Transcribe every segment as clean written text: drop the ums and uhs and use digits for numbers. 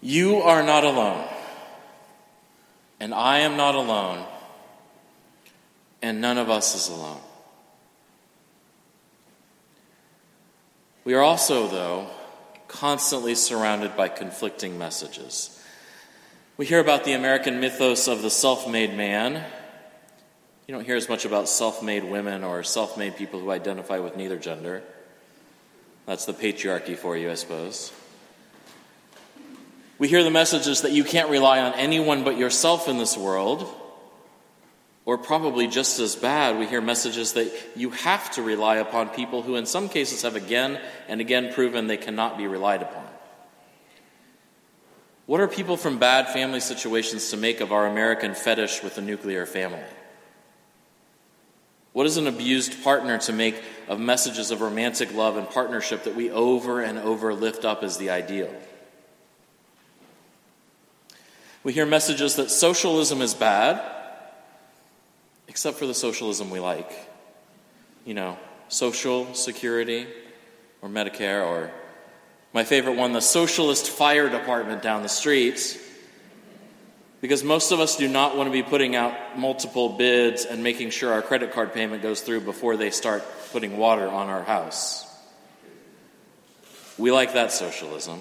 You are not alone, and I am not alone, and none of us is alone. We are also, though, constantly surrounded by conflicting messages. We hear about the American mythos of the self-made man. You don't hear as much about self-made women or self-made people who identify with neither gender. That's the patriarchy for you, I suppose. We hear the messages that you can't rely on anyone but yourself in this world. Or probably just as bad, we hear messages that you have to rely upon people who in some cases have again and again proven they cannot be relied upon. What are people from bad family situations to make of our American fetish with the nuclear family? What is an abused partner to make of messages of romantic love and partnership that we over and over lift up as the ideal? We hear messages that socialism is bad, except for the socialism we like. You know, Social Security or Medicare, or my favorite one, the socialist fire department down the street. Because most of us do not want to be putting out multiple bids and making sure our credit card payment goes through before they start putting water on our house. We like that socialism.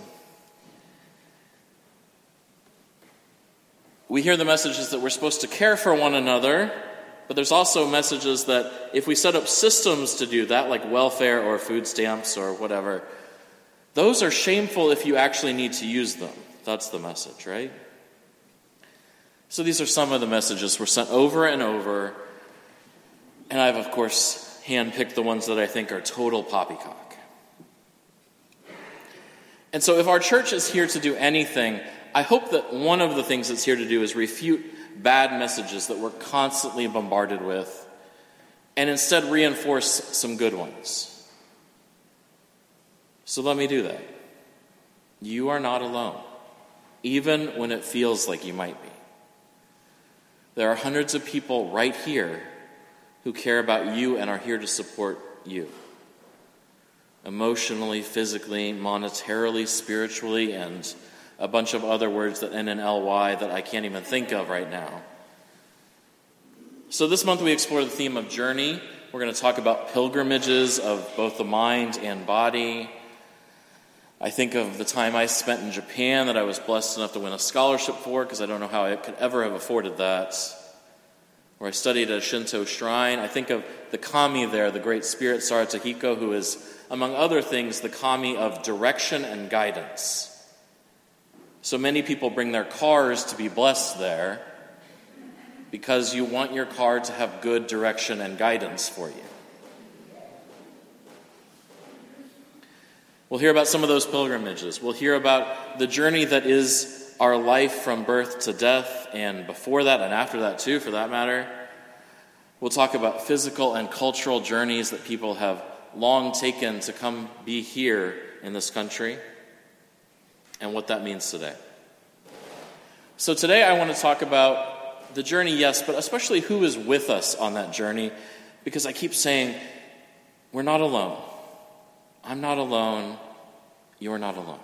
We hear the messages that we're supposed to care for one another, but there's also messages that if we set up systems to do that, like welfare or food stamps or whatever, those are shameful if you actually need to use them. That's the message, right? So these are some of the messages we're sent over and over, and I've, of course, handpicked the ones that I think are total poppycock. And so if our church is here to do anything, I hope that one of the things it's here to do is refute bad messages that we're constantly bombarded with, and instead reinforce some good ones. So let me do that. You are not alone, even when it feels like you might be. There are hundreds of people right here who care about you and are here to support you. Emotionally, physically, monetarily, spiritually, and a bunch of other words that end in ly that I can't even think of right now. So this month we explore the theme of journey. We're going to talk about pilgrimages of both the mind and body. I think of the time I spent in Japan that I was blessed enough to win a scholarship for, because I don't know how I could ever have afforded that. Where I studied at a Shinto shrine. I think of the kami there, the great spirit Saratohiko, who is, among other things, the kami of direction and guidance. So many people bring their cars to be blessed there because you want your car to have good direction and guidance for you. We'll hear about some of those pilgrimages. We'll hear about the journey that is our life from birth to death, and before that and after that too, for that matter. We'll talk about physical and cultural journeys that people have long taken to come be here in this country, and what that means today. So today I want to talk about the journey, yes, but especially who is with us on that journey, because I keep saying, we're not alone. I'm not alone. You're not alone.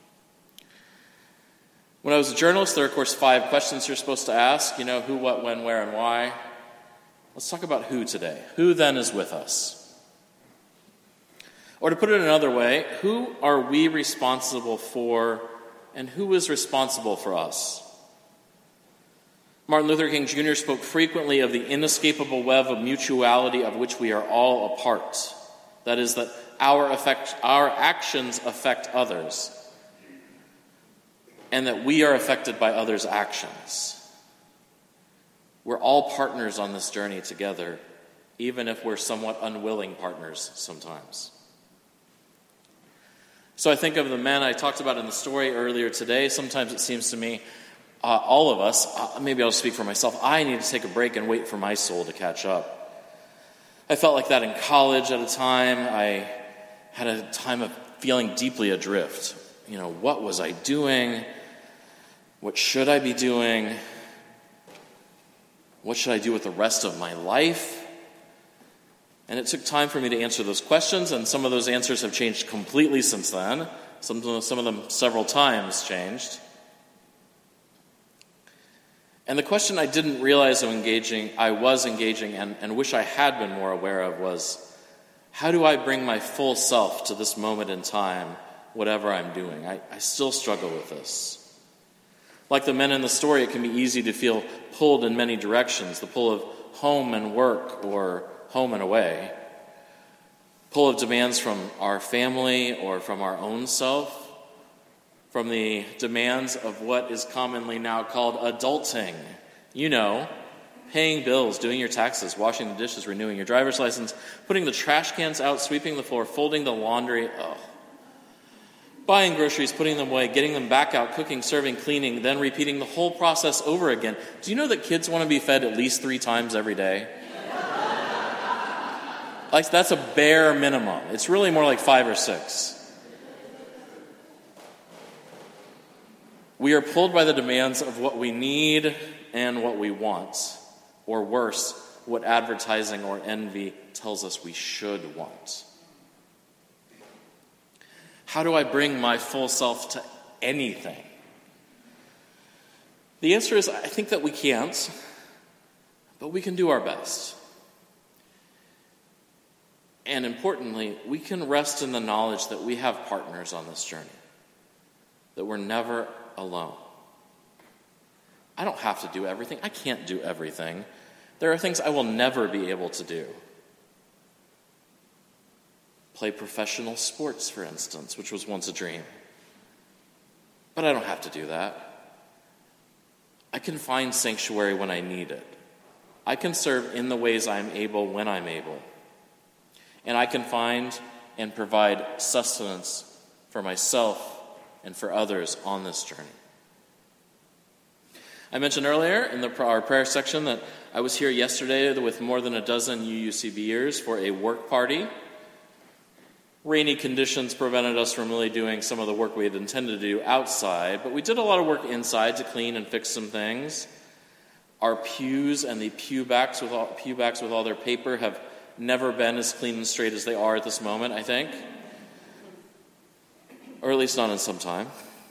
When I was a journalist, there are, of course, 5 questions you're supposed to ask. You know, who, what, when, where, and why. Let's talk about who today. Who then is with us? Or to put it another way, who are we responsible for, and who is responsible for us? Martin Luther King Jr. spoke frequently of the inescapable web of mutuality of which we are all a part. That is, that our actions affect others, and that we are affected by others' actions. We're all partners on this journey together, even if we're somewhat unwilling partners sometimes. So I think of the men I talked about in the story earlier today. Sometimes it seems to me, all of us, maybe I'll speak for myself, I need to take a break and wait for my soul to catch up. I felt like that in college at a time. I had a time of feeling deeply adrift. You know, what was I doing? What should I be doing? What should I do with the rest of my life? And it took time for me to answer those questions, and some of those answers have changed completely since then. Some of them several times changed. And the question I didn't realize I was engaging and wish I had been more aware of was, how do I bring my full self to this moment in time, whatever I'm doing? I still struggle with this. Like the men in the story, it can be easy to feel pulled in many directions, the pull of home and work or home and away, pull of demands from our family or from our own self, from the demands of what is commonly now called adulting. You know, paying bills, doing your taxes, washing the dishes, renewing your driver's license, putting the trash cans out, sweeping the floor, folding the laundry, buying groceries, putting them away, getting them back out, cooking, serving, cleaning, then repeating the whole process over again. Do you know that kids want to be fed at least 3 times every day? Like, that's a bare minimum. It's really more like 5 or 6. We are pulled by the demands of what we need and what we want, or worse, what advertising or envy tells us we should want. How do I bring my full self to anything? The answer is, I think that we can't, but we can do our best. And importantly, we can rest in the knowledge that we have partners on this journey, that we're never alone. I don't have to do everything. I can't do everything. There are things I will never be able to do. Play professional sports, for instance, which was once a dream. But I don't have to do that. I can find sanctuary when I need it. I can serve in the ways I'm able when I'm able. And I can find and provide sustenance for myself and for others on this journey. I mentioned earlier in our prayer section that I was here yesterday with more than a dozen UUCBers for a work party. Rainy conditions prevented us from really doing some of the work we had intended to do outside, but we did a lot of work inside to clean and fix some things. Our pews and the pew backs with all their paper have never been as clean and straight as they are at this moment, I think. Or at least not in some time.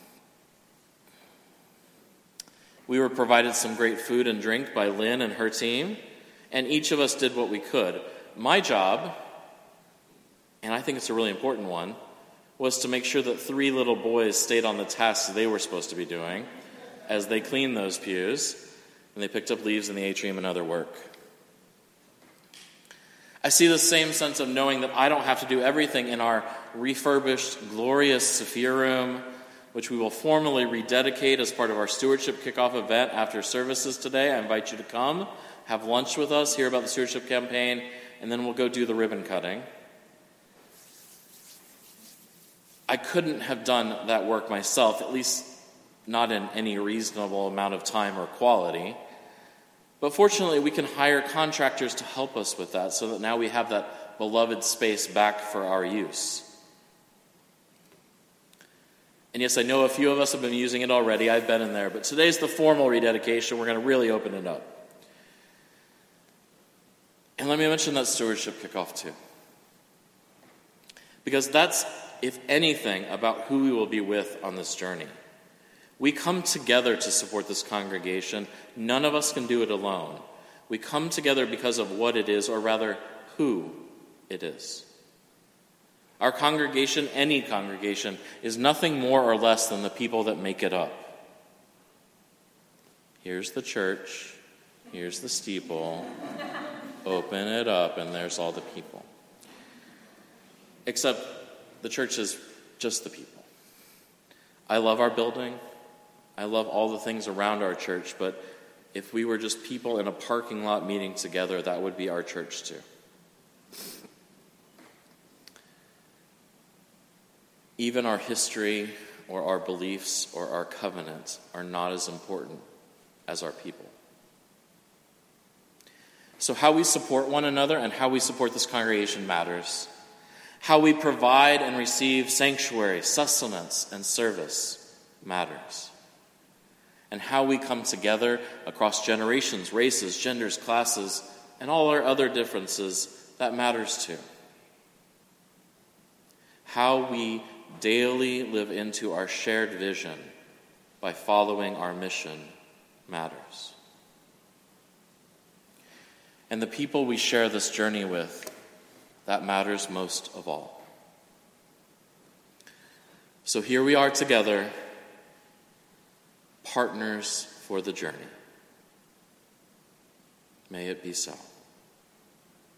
We were provided some great food and drink by Lynn and her team, and each of us did what we could. My job, and I think it's a really important one, was to make sure that 3 little boys stayed on the tasks they were supposed to be doing as they cleaned those pews, and they picked up leaves in the atrium and other work. I see the same sense of knowing that I don't have to do everything in our refurbished, glorious Sophia room, which we will formally rededicate as part of our stewardship kickoff event after services today. I invite you to come, have lunch with us, hear about the stewardship campaign, and then we'll go do the ribbon cutting. I couldn't have done that work myself, at least not in any reasonable amount of time or quality. But fortunately, we can hire contractors to help us with that so that now we have that beloved space back for our use. And yes, I know a few of us have been using it already. I've been in there. But today's the formal rededication. We're going to really open it up. And let me mention that stewardship kickoff too. Because that's, if anything, about who we will be with on this journey. We come together to support this congregation. None of us can do it alone. We come together because of what it is, or rather, who it is. Our congregation, any congregation, is nothing more or less than the people that make it up. Here's the church. Here's the steeple. Open it up, and there's all the people. Except the church is just the people. I love our building. I love all the things around our church, but if we were just people in a parking lot meeting together, that would be our church too. Even our history or our beliefs or our covenant are not as important as our people. So how we support one another and how we support this congregation matters. How we provide and receive sanctuary, sustenance, and service matters. And how we come together across generations, races, genders, classes, and all our other differences, that matters too. How we daily live into our shared vision by following our mission matters. and the people we share this journey with, that matters most of all. So here we are together, partners for the journey. May it be so.